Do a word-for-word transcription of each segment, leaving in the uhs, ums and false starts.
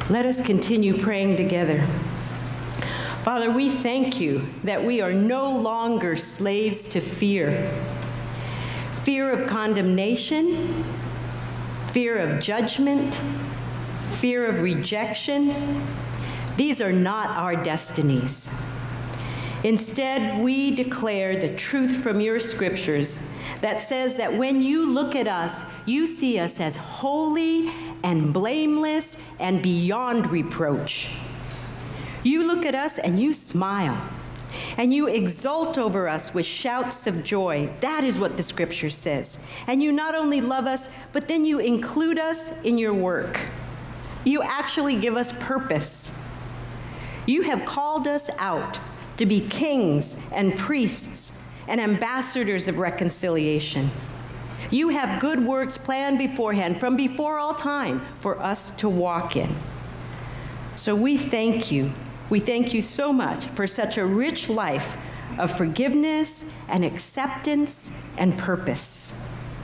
Let us continue praying together. Father, we thank you that we are no longer slaves to fear. Fear of condemnation, fear of judgment, fear of rejection. These are not our destinies. Instead, we declare the truth from your scriptures that says that when you look at us, you see us as holy and blameless and beyond reproach. You look at us and you smile, and you exult over us with shouts of joy. That is what the scripture says. And you not only love us, but then you include us in your work. You actually give us purpose. You have called us out to be kings and priests and ambassadors of reconciliation. You have good works planned beforehand, from before all time, for us to walk in. So we thank you. We thank you so much for such a rich life of forgiveness and acceptance and purpose.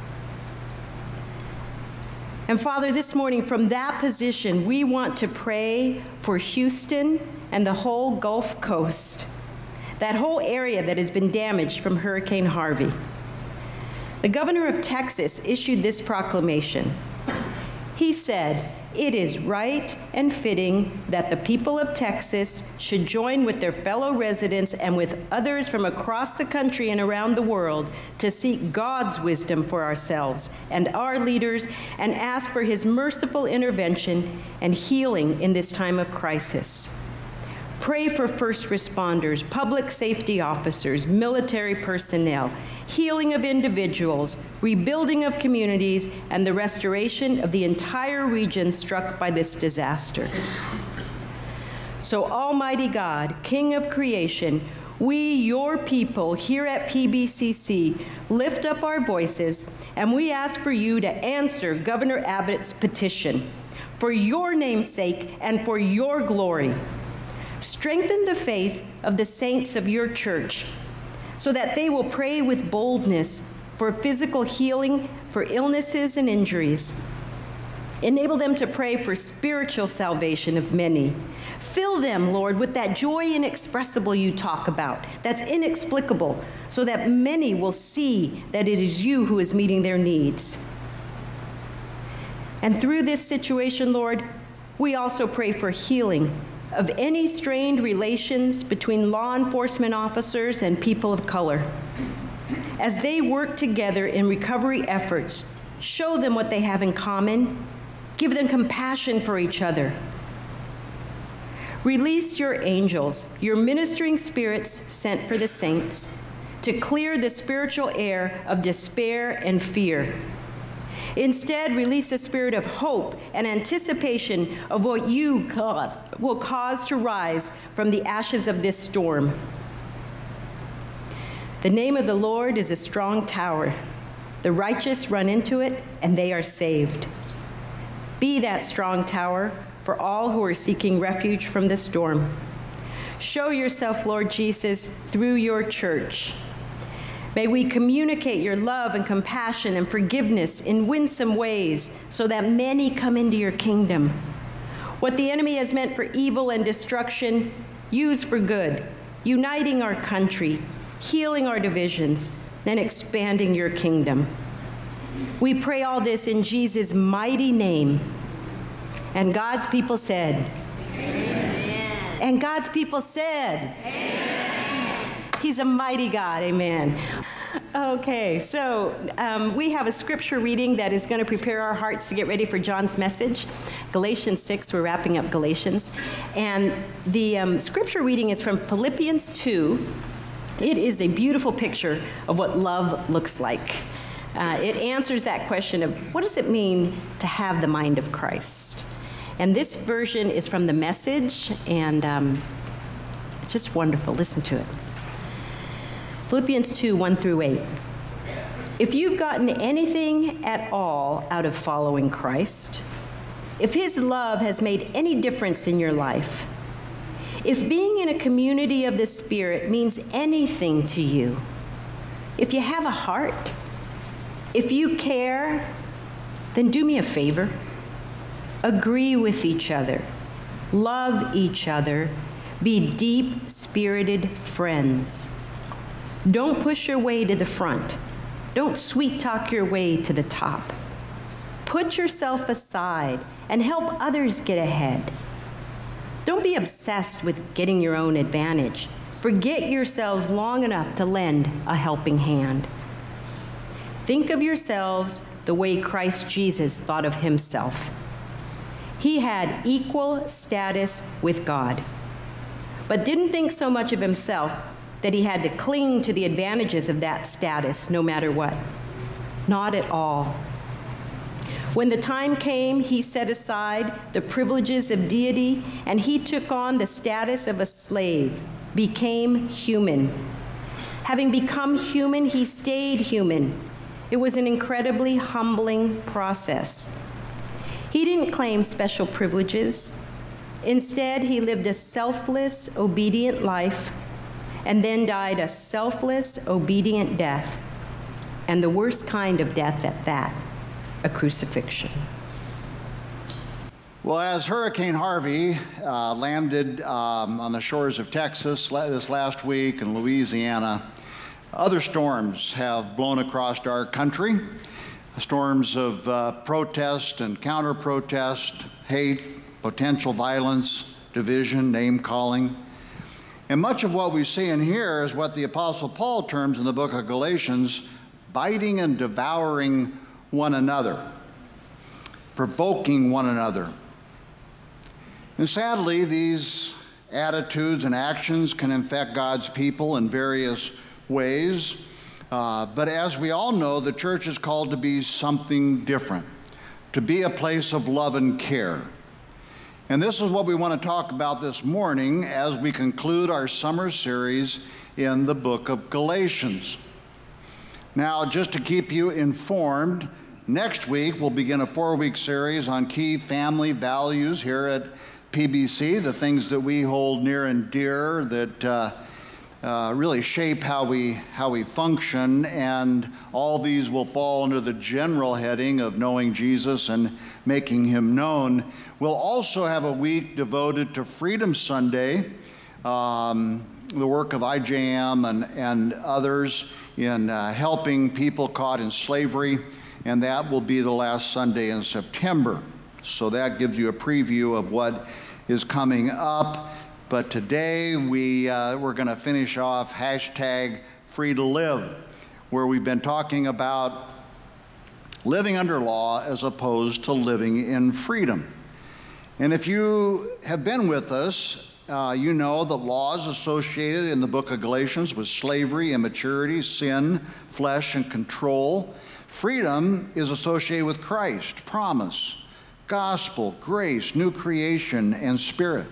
And Father, this morning from that position, we want to pray for Houston and the whole Gulf Coast, that whole area that has been damaged from Hurricane Harvey. The governor of Texas issued this proclamation. He said, "It is right and fitting that the people of Texas should join with their fellow residents and with others from across the country and around the world to seek God's wisdom for ourselves and our leaders and ask for his merciful intervention and healing in this time of crisis. Pray for first responders, public safety officers, military personnel, healing of individuals, rebuilding of communities, and the restoration of the entire region struck by this disaster. So Almighty God, King of creation, we, your people here at P B C C, lift up our voices, and we ask for you to answer Governor Abbott's petition for your name's sake and for your glory. Strengthen the faith of the saints of your church so that they will pray with boldness for physical healing, for illnesses and injuries. Enable them to pray for spiritual salvation of many. Fill them, Lord, with that joy inexpressible you talk about, that's inexplicable, so that many will see that it is you who is meeting their needs. And through this situation, Lord, we also pray for healing of any strained relations between law enforcement officers and people of color. As they work together in recovery efforts, show them what they have in common, give them compassion for each other. Release your angels, your ministering spirits sent for the saints, to clear the spiritual air of despair and fear. Instead, release a spirit of hope and anticipation of what you, God, will cause to rise from the ashes of this storm. The name of the Lord is a strong tower. The righteous run into it, and they are saved. Be that strong tower for all who are seeking refuge from the storm. Show yourself, Lord Jesus, through your church. May we communicate your love and compassion and forgiveness in winsome ways so that many come into your kingdom. What the enemy has meant for evil and destruction, use for good, uniting our country, healing our divisions, and expanding your kingdom. We pray all this in Jesus' mighty name. And God's people said, amen. And God's people said, amen. He's a mighty God, amen. Okay, so um, we have a scripture reading that is going to prepare our hearts to get ready for John's message. Galatians six, we're wrapping up Galatians. And the um, scripture reading is from Philippians two. It is a beautiful picture of what love looks like. Uh, it answers that question of what does it mean to have the mind of Christ? And this version is from the Message, and um, it's just wonderful. Listen to it. Philippians two, one through eight. If you've gotten anything at all out of following Christ, if his love has made any difference in your life, if being in a community of the Spirit means anything to you, if you have a heart, if you care, then do me a favor. Agree with each other love each other, be deep-spirited friends. Don't push your way to the front. Don't sweet-talk your way to the top. Put yourself aside and help others get ahead. Don't be obsessed with getting your own advantage. Forget yourselves long enough to lend a helping hand. Think of yourselves the way Christ Jesus thought of himself. He had equal status with God, but didn't think so much of himself that he had to cling to the advantages of that status no matter what. Not at all. When the time came, he set aside the privileges of deity and he took on the status of a slave, became human. Having become human, he stayed human. It was an incredibly humbling process. He didn't claim special privileges. Instead, he lived a selfless, obedient life and then died a selfless, obedient death, and the worst kind of death at that, a crucifixion. Well, as Hurricane Harvey uh, landed um, on the shores of Texas this last week and Louisiana, other storms have blown across our country. Storms of uh, protest and counter-protest, hate, potential violence, division, name-calling. And much of what we see and hear is what the Apostle Paul terms in the book of Galatians, biting and devouring one another, provoking one another. And sadly, these attitudes and actions can infect God's people in various ways. Uh, but as we all know, the church is called to be something different, to be a place of love and care. And this is what we want to talk about this morning as we conclude our summer series in the book of Galatians. Now, just to keep you informed, next week we'll begin a four-week series on key family values here at P B C, the things that we hold near and dear that uh, uh, really shape how we, how we function, and all these will fall under the general heading of knowing Jesus and making him known. We'll also have a week devoted to Freedom Sunday, um, the work of I J M and, and others in uh, helping people caught in slavery, and that will be the last Sunday in September. So that gives you a preview of what is coming up. But today we, uh, we're going to finish off hashtag Free to Live, where we've been talking about living under law as opposed to living in freedom. And if you have been with us, uh, you know that laws associated in the book of Galatians with slavery, immaturity, sin, flesh, and control. Freedom is associated with Christ, promise, gospel, grace, new creation, and spirit.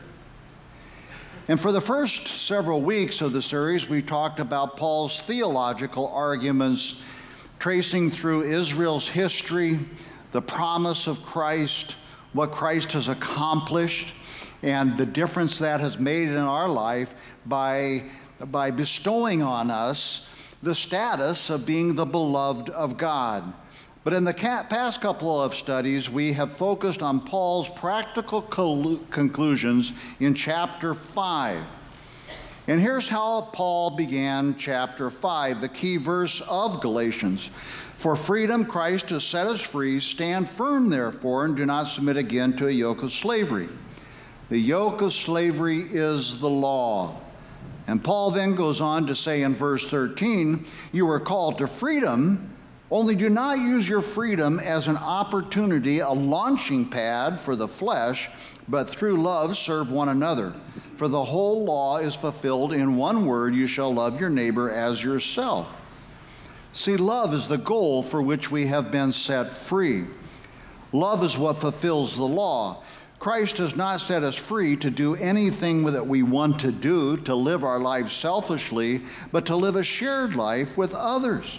And for the first several weeks of the series, we talked about Paul's theological arguments, tracing through Israel's history, the promise of Christ, what Christ has accomplished, and the difference that has made in our life by, by bestowing on us the status of being the beloved of God. But in the past couple of studies, we have focused on Paul's practical conclusions in chapter five. And here's how Paul began chapter five, the key verse of Galatians. For freedom Christ has set us free. Stand firm, therefore, and do not submit again to a yoke of slavery. The yoke of slavery is the law. And Paul then goes on to say in verse thirteen, you are called to freedom, only do not use your freedom as an opportunity, a launching pad for the flesh, but through love serve one another. For the whole law is fulfilled in one word, you shall love your neighbor as yourself. See, love is the goal for which we have been set free. Love is what fulfills the law. Christ has not set us free to do anything that we want to do, to live our lives selfishly, but to live a shared life with others.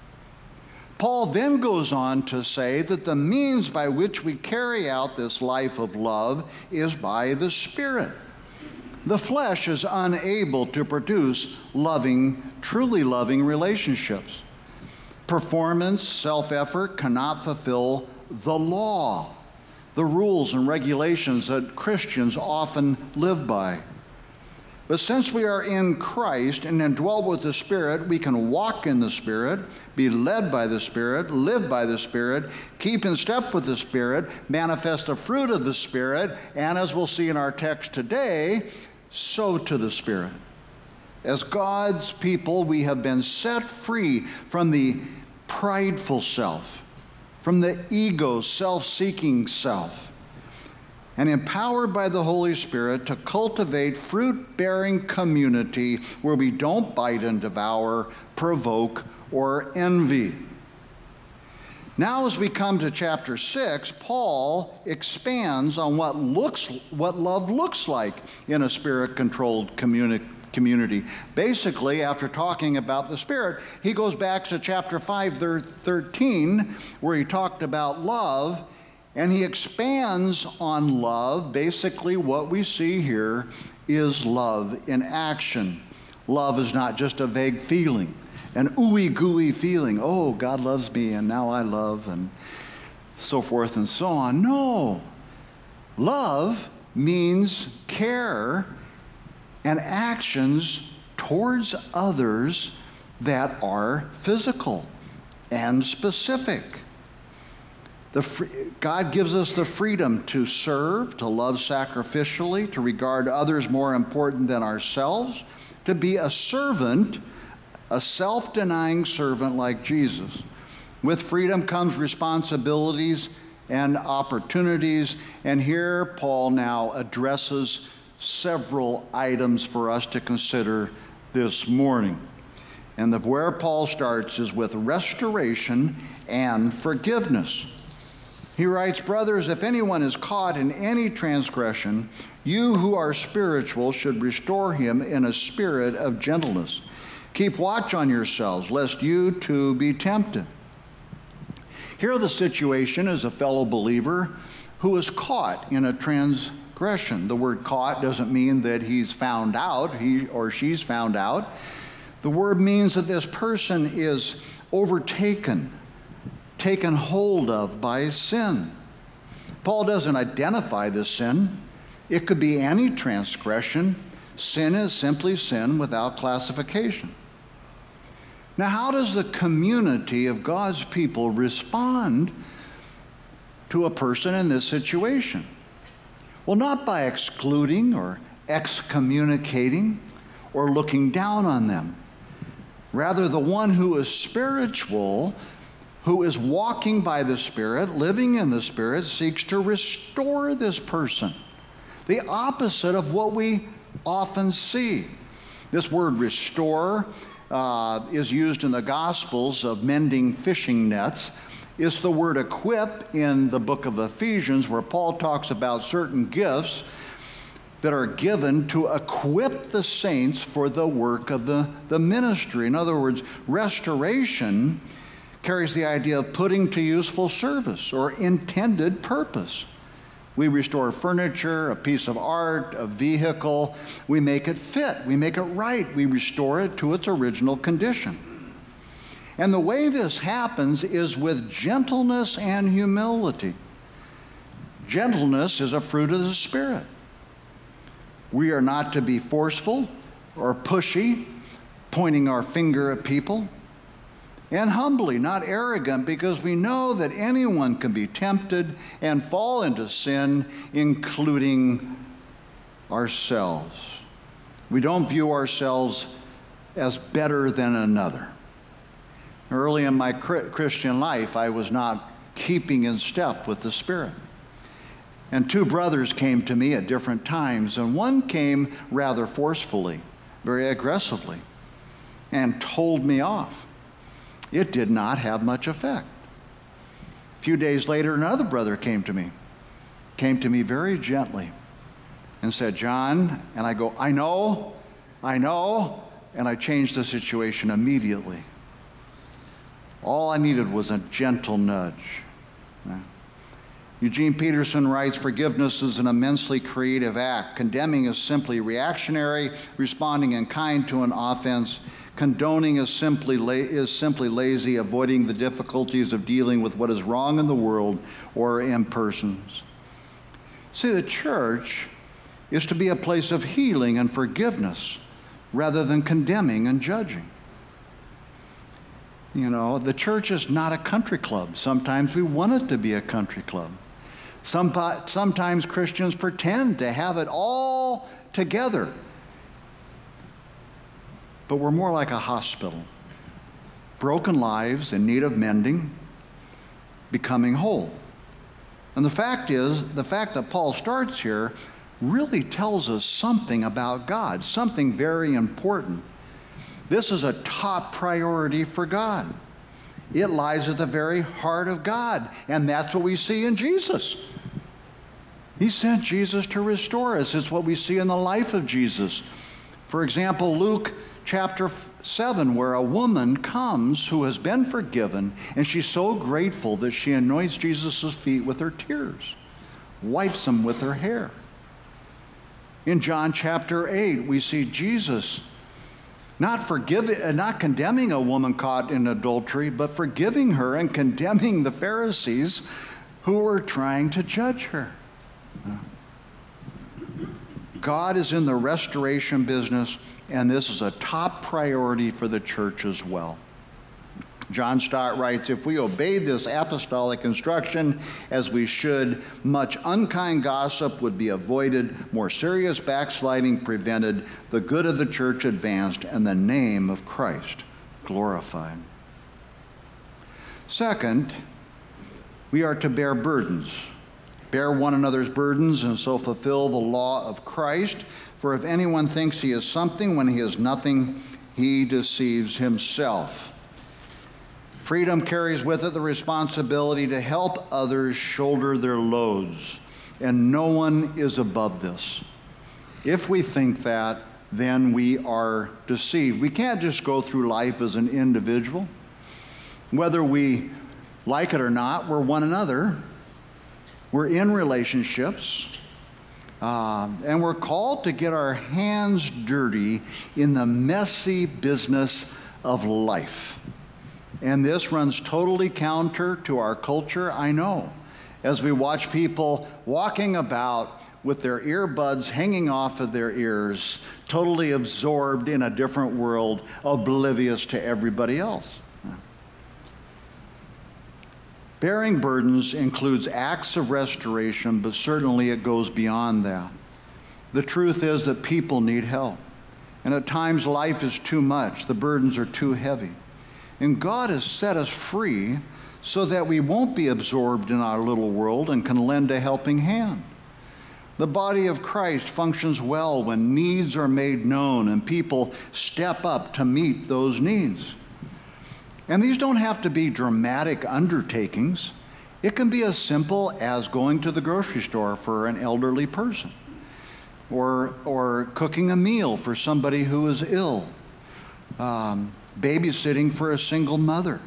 Paul then goes on to say that the means by which we carry out this life of love is by the Spirit. The flesh is unable to produce loving, truly loving relationships. Performance, self-effort cannot fulfill the law. the rules and regulations that Christians often live by. But since we are in Christ and indwelt with the Spirit, we can walk in the Spirit, be led by the Spirit, live by the Spirit, keep in step with the Spirit, manifest the fruit of the Spirit, and as we'll see in our text today, sow to the Spirit. As God's people, we have been set free from the prideful self, from the ego, self-seeking self, and empowered by the Holy Spirit to cultivate fruit-bearing community where we don't bite and devour, provoke, or envy. Now, as we come to chapter six, Paul expands on what looks, what love looks like in a Spirit-controlled communi- community. Basically, after talking about the Spirit, he goes back to chapter five, thirteen, where he talked about love. And he expands on love. Basically, what we see here is love in action. Love is not just a vague feeling, an ooey-gooey feeling. Oh, God loves me, and now I love, and so forth and so on. No. Love means care and actions towards others that are physical and specific. The free, God gives us the freedom to serve, to love sacrificially, to regard others more important than ourselves, to be a servant, a self-denying servant like Jesus. With freedom comes responsibilities and opportunities, and here Paul now addresses several items for us to consider this morning. And the, where Paul starts is with restoration and forgiveness. He writes, "Brothers, if anyone is caught in any transgression, you who are spiritual should restore him in a spirit of gentleness. Keep watch on yourselves, lest you too be tempted." Here the situation is a fellow believer who is caught in a transgression. The word caught doesn't mean that he's found out, he or she's found out. The word means that this person is overtaken, taken hold of by sin. Paul doesn't identify the sin. It could be any transgression. Sin is simply sin without classification. Now, how does the community of God's people respond to a person in this situation? Well, not by excluding or excommunicating or looking down on them. Rather, the one who is spiritual, who is walking by the Spirit, living in the Spirit, seeks to restore this person. The opposite of what we often see. This word restore uh, is used in the Gospels of mending fishing nets. It's the word equip in the book of Ephesians, where Paul talks about certain gifts that are given to equip the saints for the work of the, the ministry. In other words, restoration carries the idea of putting to useful service or intended purpose. We restore furniture, a piece of art, a vehicle. We make it fit. We make it right. We restore it to its original condition. And the way this happens is with gentleness and humility. Gentleness is a fruit of the Spirit. We are not to be forceful or pushy, pointing our finger at people. And humbly, not arrogant, because we know that anyone can be tempted and fall into sin, including ourselves. We don't view ourselves as better than another. Early in my Christian life, I was not keeping in step with the Spirit. And two brothers came to me at different times, and one came rather forcefully, very aggressively, and told me off. It did not have much effect. A few days later, another brother came to me, came to me very gently and said, "John," and I go, "I know, I know," and I changed the situation immediately. All I needed was a gentle nudge. Yeah. Eugene Peterson writes, "Forgiveness is an immensely creative act. Condemning is simply reactionary, responding in kind to an offense. Condoning is simply, la- is simply lazy, avoiding the difficulties of dealing with what is wrong in the world or in persons." See, the church is to be a place of healing and forgiveness rather than condemning and judging. You know, the church is not a country club. Sometimes we want it to be a country club. Some, sometimes Christians pretend to have it all together. But we're more like a hospital. Broken lives in need of mending, becoming whole. And the fact is, the fact that Paul starts here really tells us something about God, something very important. This is a top priority for God. It lies at the very heart of God, and that's what we see in Jesus. He sent Jesus to restore us. It's what we see in the life of Jesus. For example, Luke chapter seven, where a woman comes who has been forgiven, and she's so grateful that she anoints Jesus' feet with her tears, wipes them with her hair. In John chapter eight, we see Jesus not forgiving, not condemning a woman caught in adultery, but forgiving her and condemning the Pharisees who were trying to judge her. God is in the restoration business, and this is a top priority for the church as well. John Stott writes, if we obeyed this apostolic instruction as we should, much unkind gossip would be avoided, more serious backsliding prevented, the good of the church advanced, and the name of Christ glorified. Second, we are to bear burdens. Bear one another's burdens and so fulfill the law of Christ. For if anyone thinks he is something when he is nothing, he deceives himself. Freedom carries with it the responsibility to help others shoulder their loads, and no one is above this. If we think that, then we are deceived. We can't just go through life as an individual. Whether we like it or not, we're one another. We're in relationships. Uh, and we're called to get our hands dirty in the messy business of life. And this runs totally counter to our culture, I know, as we watch people walking about with their earbuds hanging off of their ears, totally absorbed in a different world, oblivious to everybody else. Bearing burdens includes acts of restoration, but certainly it goes beyond that. The truth is that people need help. And at times life is too much. The burdens are too heavy. And God has set us free so that we won't be absorbed in our little world and can lend a helping hand. The body of Christ functions well when needs are made known and people step up to meet those needs. And these don't have to be dramatic undertakings. It can be as simple as going to the grocery store for an elderly person, or, or cooking a meal for somebody who is ill, um, babysitting for a single mother.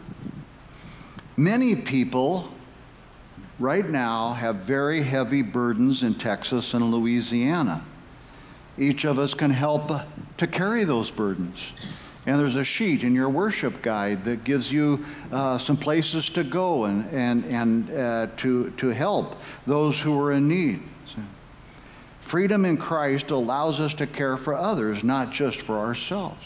Many people right now have very heavy burdens in Texas and Louisiana. Each of us can help to carry those burdens. And there's a sheet in your worship guide that gives you uh, some places to go and, and, and uh, to, to help those who are in need. So, freedom in Christ allows us to care for others, not just for ourselves.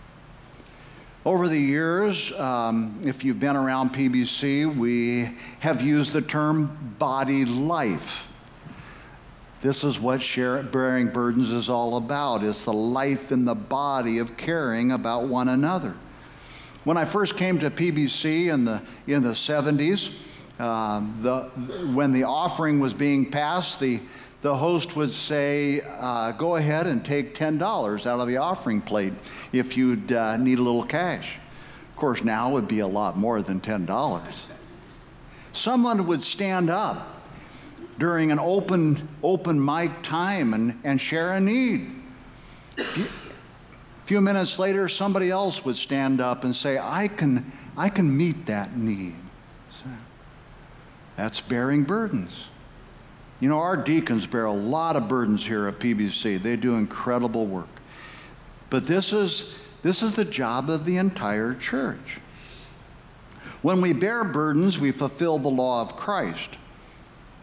Over the years, um, if you've been around P B C, we have used the term body life. This is what share, bearing burdens is all about. It's the life in the body of caring about one another. When I first came to P B C in the, in the seventies, um, the, when the offering was being passed, the, the host would say, uh, go ahead and take ten dollars out of the offering plate if you'd uh, need a little cash. Of course, now it would be a lot more than ten dollars. Someone would stand up during an open, open mic time and, and share a need. A few minutes later, somebody else would stand up and say, I can, I can meet that need. So, that's bearing burdens. You know, our deacons bear a lot of burdens here at P B C. They do incredible work. But this is, this is the job of the entire church. When we bear burdens, we fulfill the law of Christ.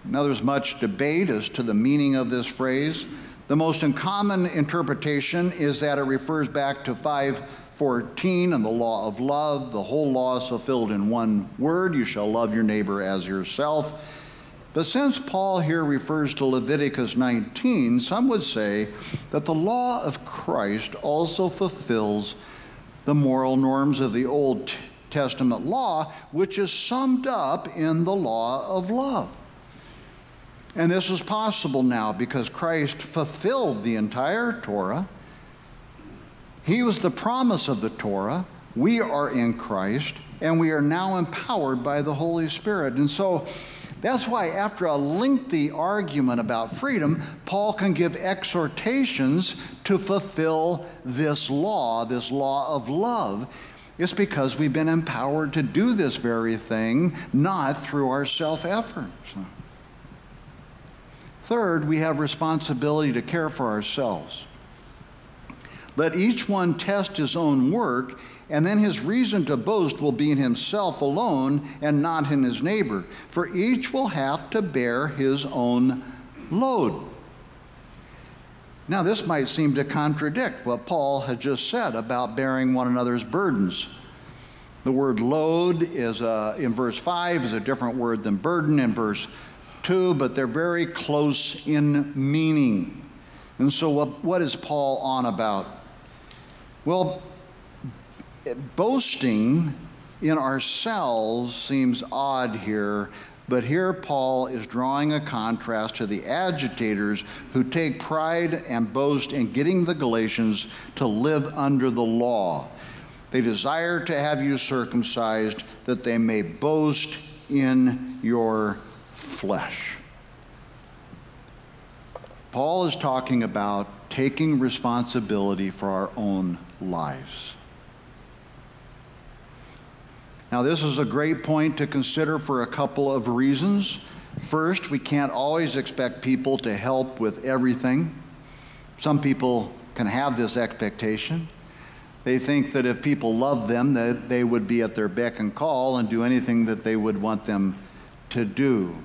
Now, there's much debate as to the meaning of this phrase. The most common interpretation is that it refers back to five fourteen and the law of love. The whole law is fulfilled in one word: you shall love your neighbor as yourself. But since Paul here refers to Leviticus nineteen, some would say that the law of Christ also fulfills the moral norms of the Old Testament law, which is summed up in the law of love. And this is possible now because Christ fulfilled the entire Torah. He was the promise of the Torah. We are in Christ, and we are now empowered by the Holy Spirit. And so that's why after a lengthy argument about freedom, Paul can give exhortations to fulfill this law, this law of love. It's because we've been empowered to do this very thing, not through our self-efforts. Third, we have responsibility to care for ourselves. Let each one test his own work, and then his reason to boast will be in himself alone and not in his neighbor. For each will have to bear his own load. Now, this might seem to contradict what Paul had just said about bearing one another's burdens. The word load is uh, in verse five is a different word than burden in verse two, but they're very close in meaning. And so what, what is Paul on about? Well, boasting in ourselves seems odd here, but here Paul is drawing a contrast to the agitators who take pride and boast in getting the Galatians to live under the law. They desire to have you circumcised that they may boast in your flesh. Paul is talking about taking responsibility for our own lives. Now, this is a great point to consider for a couple of reasons. First, we can't always expect people to help with everything. Some people can have this expectation. They think that if people love them, that they would be at their beck and call and do anything that they would want them to do.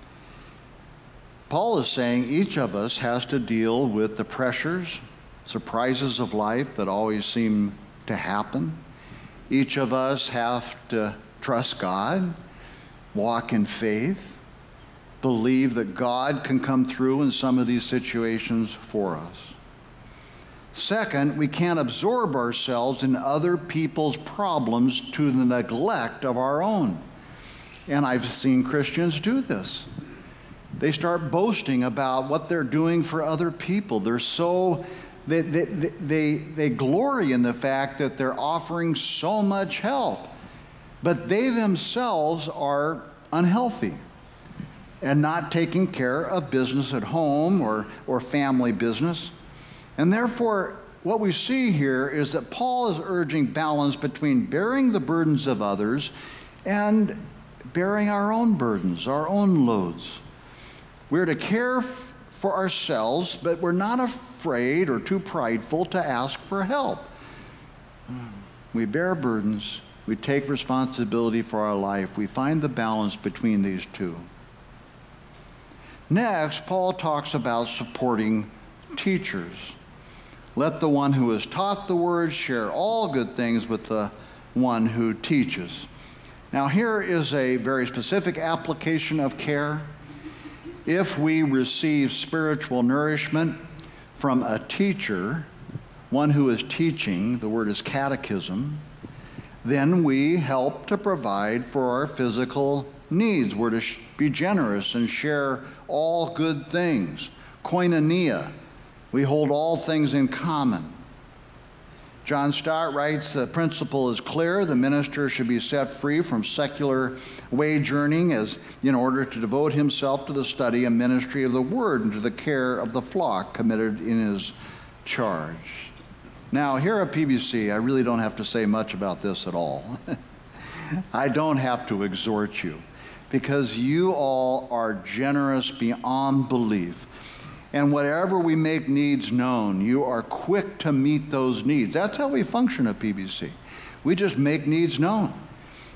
Paul is saying each of us has to deal with the pressures, surprises of life that always seem to happen. Each of us have to trust God, walk in faith, believe that God can come through in some of these situations for us. Second, we can't absorb ourselves in other people's problems to the neglect of our own. And I've seen Christians do this. They start boasting about what they're doing for other people. They're so, they, they, they, they glory in the fact that they're offering so much help, but they themselves are unhealthy and not taking care of business at home or, or family business. And therefore, what we see here is that Paul is urging balance between bearing the burdens of others and bearing our own burdens, our own loads. We're to care f- for ourselves, but we're not afraid or too prideful to ask for help. We bear burdens. We take responsibility for our life. We find the balance between these two. Next, Paul talks about supporting teachers. Let the one who has taught the word share all good things with the one who teaches. Now, here is a very specific application of care. If we receive spiritual nourishment from a teacher, one who is teaching, the word is catechism, then we help to provide for our physical needs. We're to be generous and share all good things. Koinonia, we hold all things in common. John Stott writes, the principle is clear. The minister should be set free from secular wage earning as in order to devote himself to the study and ministry of the word and to the care of the flock committed in his charge. Now, here at P B C, I really don't have to say much about this at all. I don't have to exhort you because you all are generous beyond belief. And whatever we make needs known, you are quick to meet those needs. That's how we function at P B C. We just make needs known.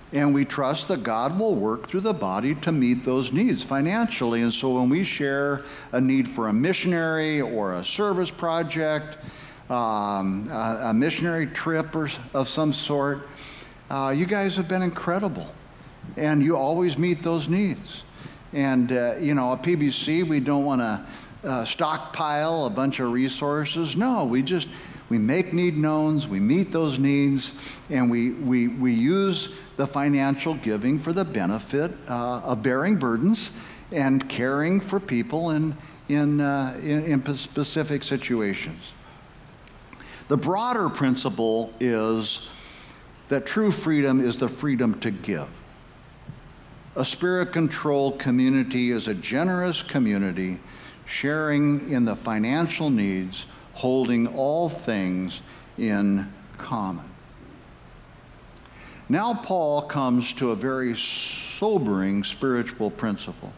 And we trust that God will work through the body to meet those needs financially. And so when we share a need for a missionary or a service project, um, a, a missionary trip or of some sort, uh, you guys have been incredible. And you always meet those needs. And, uh, you know, at P B C, we don't want to uh, stockpile a bunch of resources. No, we just, we make need knowns, we meet those needs, and we, we, we use the financial giving for the benefit uh, of bearing burdens and caring for people in, in, uh, in, in specific situations. The broader principle is that true freedom is the freedom to give. A spirit-controlled community is a generous community sharing in the financial needs, holding all things in common. Now Paul comes to a very sobering spiritual principle.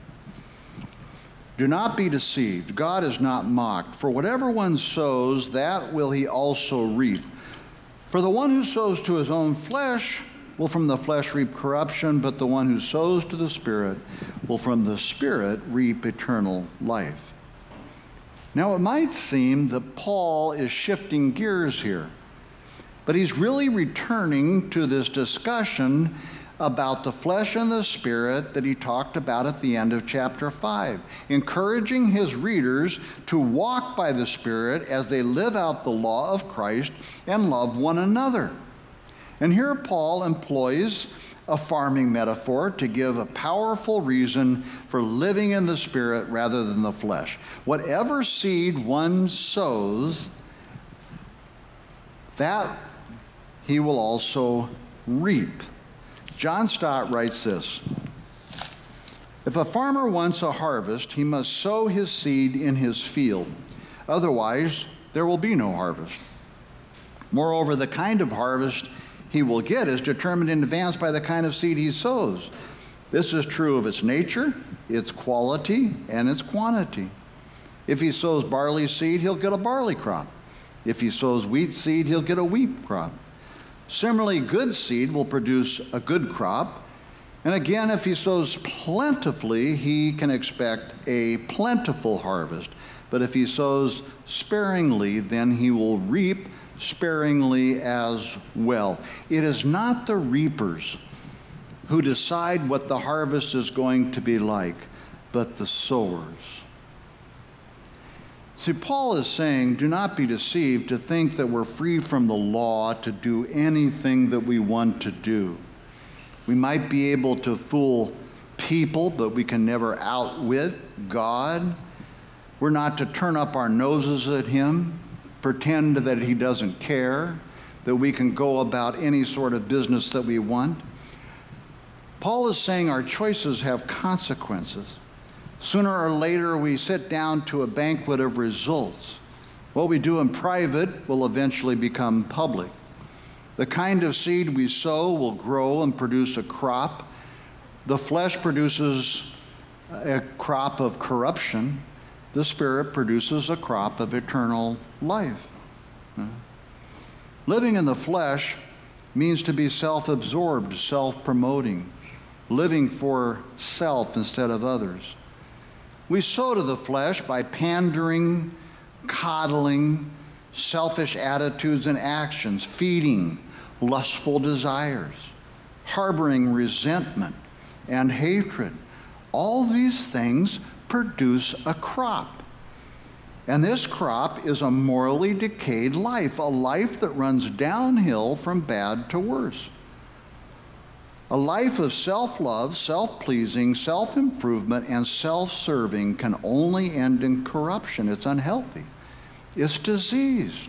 Do not be deceived. God is not mocked. For whatever one sows, that will he also reap. For the one who sows to his own flesh will from the flesh reap corruption, but the one who sows to the Spirit will from the Spirit reap eternal life. Now it might seem that Paul is shifting gears here, but he's really returning to this discussion about the flesh and the spirit that he talked about at the end of chapter five, encouraging his readers to walk by the Spirit as they live out the law of Christ and love one another. And here Paul employs a farming metaphor to give a powerful reason for living in the Spirit rather than the flesh. Whatever seed one sows, that he will also reap. John Stott writes this: if a farmer wants a harvest, he must sow his seed in his field. Otherwise, there will be no harvest. Moreover, the kind of harvest he will get is determined in advance by the kind of seed he sows. This is true of its nature, its quality, and its quantity. If he sows barley seed, he'll get a barley crop. If he sows wheat seed, he'll get a wheat crop. Similarly, good seed will produce a good crop. And again, if he sows plentifully, he can expect a plentiful harvest. But if he sows sparingly, then he will reap sparingly as well. It is not the reapers who decide what the harvest is going to be like, but the sowers. See, Paul is saying, do not be deceived to think that we're free from the law to do anything that we want to do. We might be able to fool people, but we can never outwit God. We're not to turn up our noses at him, pretend that he doesn't care, that we can go about any sort of business that we want. Paul is saying our choices have consequences. Sooner or later, we sit down to a banquet of results. What we do in private will eventually become public. The kind of seed we sow will grow and produce a crop. The flesh produces a crop of corruption. The Spirit produces a crop of eternal life. Living in the flesh means to be self-absorbed, self-promoting, living for self instead of others. We sow to the flesh by pandering, coddling, selfish attitudes and actions, feeding lustful desires, harboring resentment and hatred. All these things produce a crop. And this crop is a morally decayed life, a life that runs downhill from bad to worse. A life of self-love, self-pleasing, self-improvement, and self-serving can only end in corruption. It's unhealthy. It's diseased.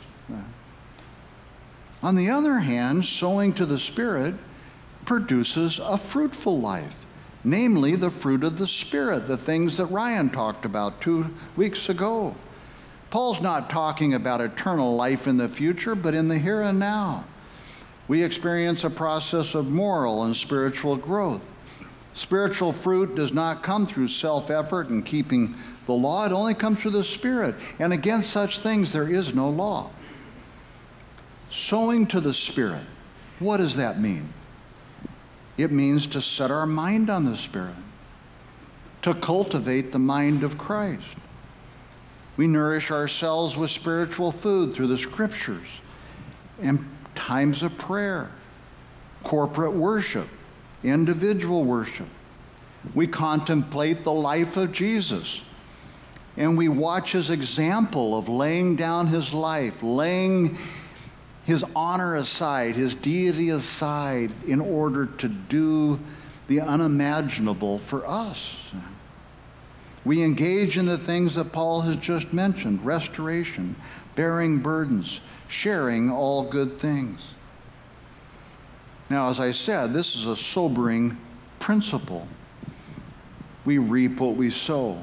On the other hand, sowing to the Spirit produces a fruitful life, namely the fruit of the Spirit, the things that Ryan talked about two weeks ago. Paul's not talking about eternal life in the future, but in the here and now. We experience a process of moral and spiritual growth. Spiritual fruit does not come through self-effort and keeping the law. It only comes through the Spirit. And against such things there is no law. Sowing to the Spirit, what does that mean? It means to set our mind on the Spirit, to cultivate the mind of Christ. We nourish ourselves with spiritual food through the Scriptures and times of prayer, corporate worship, individual worship. We contemplate the life of Jesus, and we watch his example of laying down his life, laying his honor aside, his deity aside, in order to do the unimaginable for us. We engage in the things that Paul has just mentioned: restoration, bearing burdens, sharing all good things. Now, as I said, this is a sobering principle. We reap what we sow.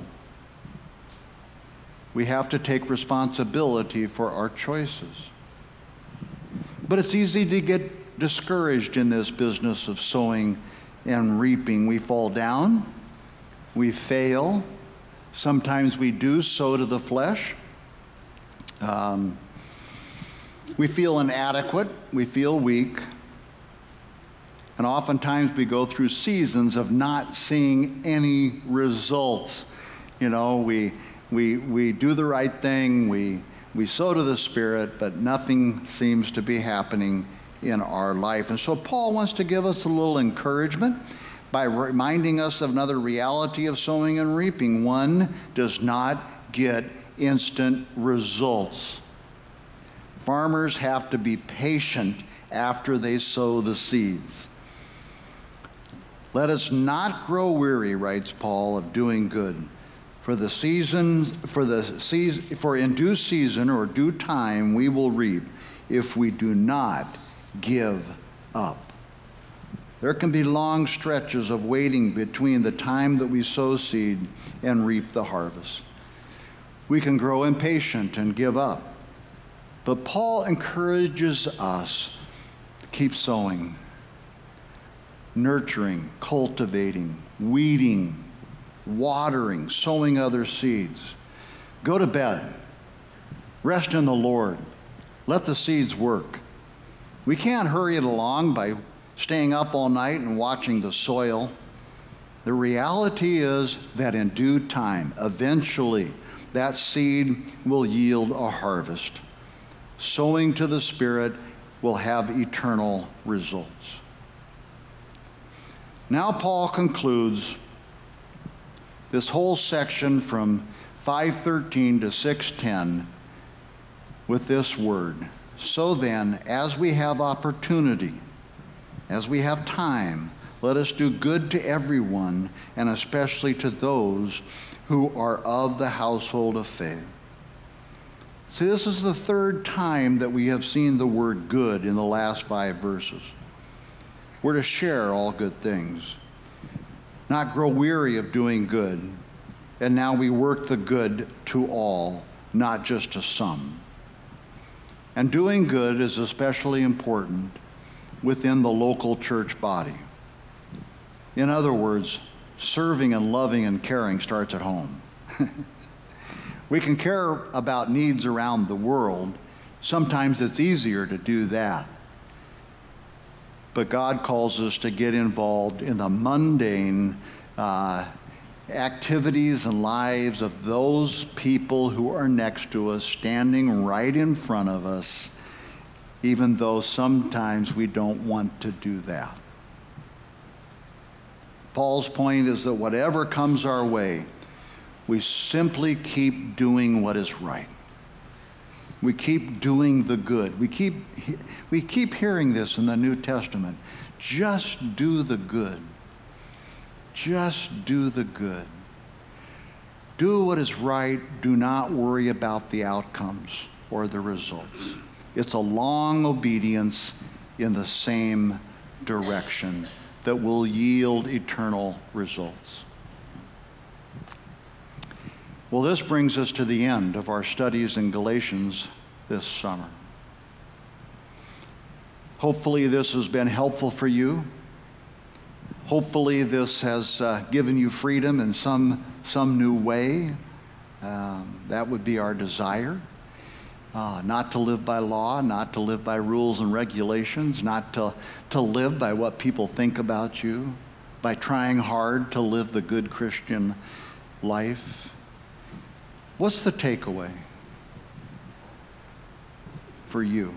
We have to take responsibility for our choices. But it's easy to get discouraged in this business of sowing and reaping. We fall down, we fail. Sometimes we do sow to the flesh. Um, we feel inadequate, we feel weak, and oftentimes we go through seasons of not seeing any results. You know, we we we do the right thing, we we sow to the Spirit, but nothing seems to be happening in our life. And so Paul wants to give us a little encouragement by reminding us of another reality of sowing and reaping. One does not get instant results. Farmers have to be patient after they sow the seeds. Let us not grow weary, writes Paul, of doing good. For the season, for the season, for in due season or due time we will reap if we do not give up. There can be long stretches of waiting between the time that we sow seed and reap the harvest. We can grow impatient and give up. But Paul encourages us to keep sowing, nurturing, cultivating, weeding, watering, sowing other seeds. Go to bed. Rest in the Lord. Let the seeds work. We can't hurry it along by staying up all night and watching the soil. The reality is that in due time, eventually, that seed will yield a harvest. Sowing to the Spirit will have eternal results. Now Paul concludes this whole section from five thirteen to six ten with this word: so then, as we have opportunity, as we have time, let us do good to everyone, and especially to those who are of the household of faith. See, this is the third time that we have seen the word good in the last five verses. We're to share all good things, not grow weary of doing good, and now we work the good to all, not just to some. And doing good is especially important within the local church body. In other words, serving and loving and caring starts at home. We can care about needs around the world. Sometimes it's easier to do that. But God calls us to get involved in the mundane uh, activities and lives of those people who are next to us, standing right in front of us, even though sometimes we don't want to do that. Paul's point is that whatever comes our way, we simply keep doing what is right. We keep doing the good. We keep, we keep hearing this in the New Testament. Just do the good. Just do the good. Do what is right. Do not worry about the outcomes or the results. It's a long obedience in the same direction that will yield eternal results. Well, this brings us to the end of our studies in Galatians this summer. Hopefully this has been helpful for you. Hopefully this has uh, given you freedom in some, some new way. Um, that would be our desire. Uh, not to live by law, not to live by rules and regulations, not to, to live by what people think about you, by trying hard to live the good Christian life. What's the takeaway for you?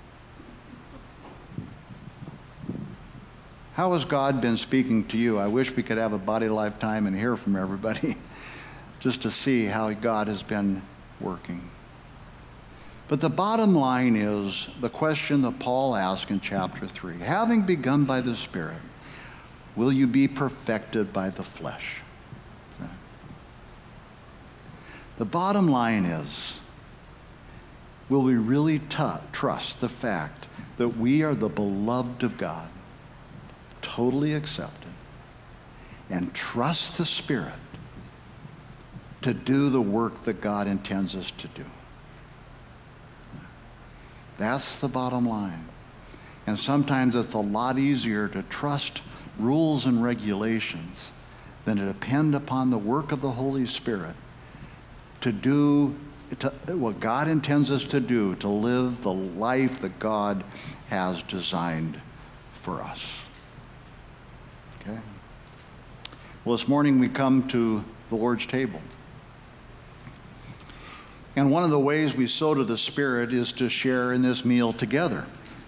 How has God been speaking to you? I wish we could have a body lifetime and hear from everybody just to see how God has been working. But the bottom line is the question that Paul asked in chapter three. Having begun by the Spirit, will you be perfected by the flesh? The bottom line is, will we really t- trust the fact that we are the beloved of God, totally accepted, and trust the Spirit to do the work that God intends us to do? That's the bottom line. And sometimes it's a lot easier to trust rules and regulations than to depend upon the work of the Holy Spirit to do to, what God intends us to do, to live the life that God has designed for us. Okay? Well, this morning we come to the Lord's table. And one of the ways we sow to the Spirit is to share in this meal together.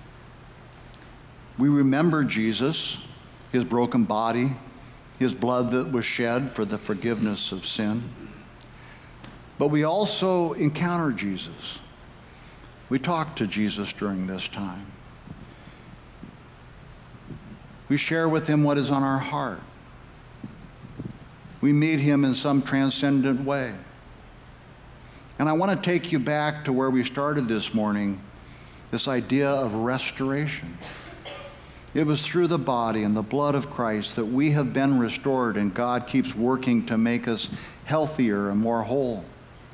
We remember Jesus, his broken body, his blood that was shed for the forgiveness of sin. But we also encounter Jesus. We talk to Jesus during this time. We share with him what is on our heart. We meet him in some transcendent way. And I want to take you back to where we started this morning, this idea of restoration. It was through the body and the blood of Christ that we have been restored, and God keeps working to make us healthier and more whole.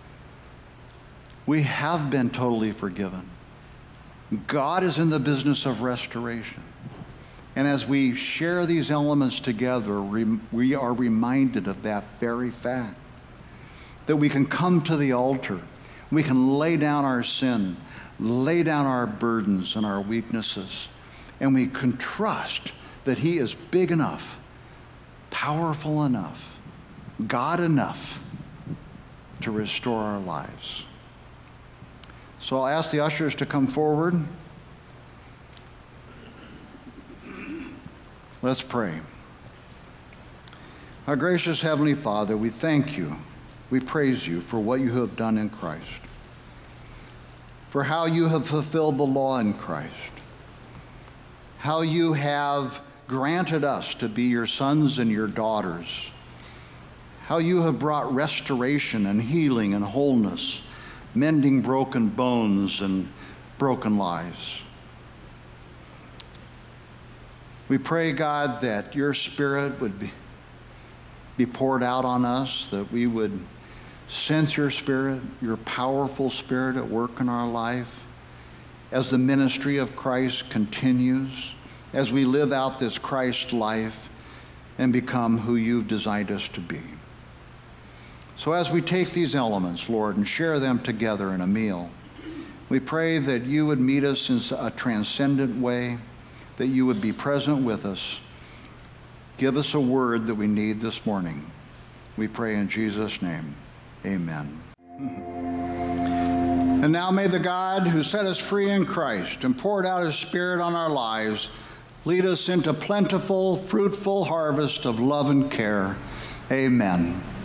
We have been totally forgiven. God is in the business of restoration. And as we share these elements together, we are reminded of that very fact. That we can come to the altar, we can lay down our sin, lay down our burdens and our weaknesses, and we can trust that he is big enough, powerful enough, God enough to restore our lives. So I'll ask the ushers to come forward. Let's pray. Our gracious Heavenly Father, we thank you. We praise you for what you have done in Christ, for how you have fulfilled the law in Christ, how you have granted us to be your sons and your daughters, how you have brought restoration and healing and wholeness, mending broken bones and broken lives. We pray, God, that your Spirit would be, be poured out on us, that we would sense your Spirit, your powerful Spirit at work in our life as the ministry of Christ continues, as we live out this Christ life and become who you've designed us to be. So as we take these elements, Lord, and share them together in a meal, we pray that you would meet us in a transcendent way, that you would be present with us. Give us a word that we need this morning. We pray in Jesus' name. Amen. And now may the God who set us free in Christ and poured out his Spirit on our lives lead us into plentiful, fruitful harvest of love and care. Amen.